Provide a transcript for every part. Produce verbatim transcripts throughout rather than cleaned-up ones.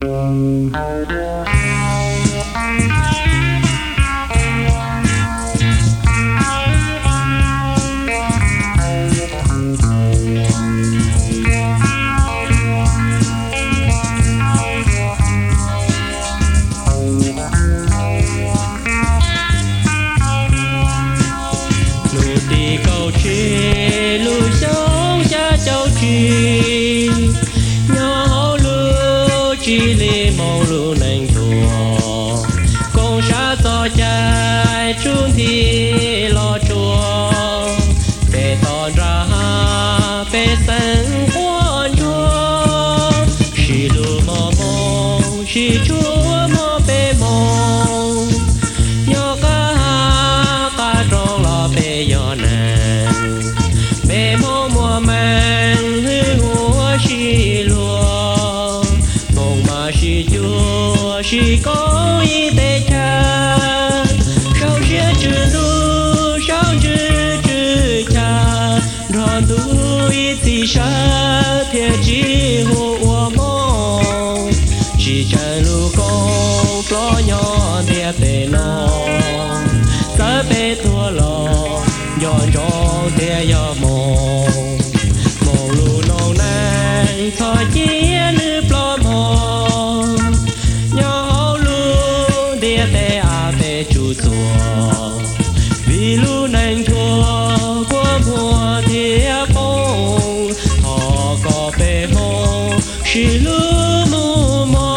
nhỏ lu chỉ li mong lu nành thua con sa to trái trung thì lo chùa về tòn ra về sân quan chùa chỉ lu mò mong chỉ chúa mò bê mong nhỏ cá cá trong lo bê gió nàng bê mong mùa mang chỉ lúa mong mà chỉ chúa chỉ có ý tê cha sao sẽ chữ lu sao chữ chữ cha rồi tôi thì sao thiệt chỉ hồ mong chỉ chân lu con lo nhỏ thiệt tê nó sẽ bê thua lo gió gió thiệt gió mong mong lu nong nang thôi chia nữ plo mò nhỏ lu địa tê à tê chu chùa vì lu nang chùa qua mùa thiệp bông họ có bê mông chỉ lu mù mò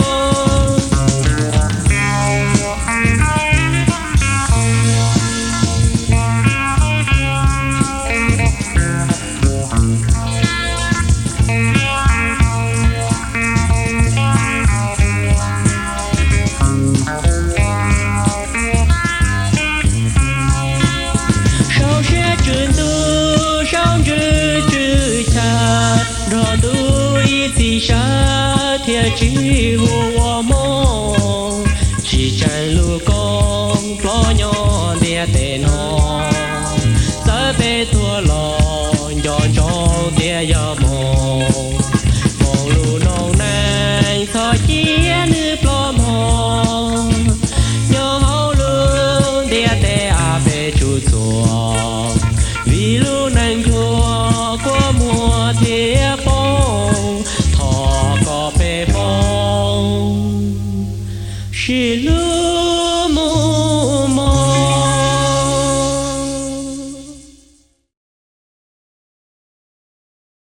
thiệt chỉ hồ mong chỉ chân lu con lo nhỏ địa tê nó sẽ bê thua lo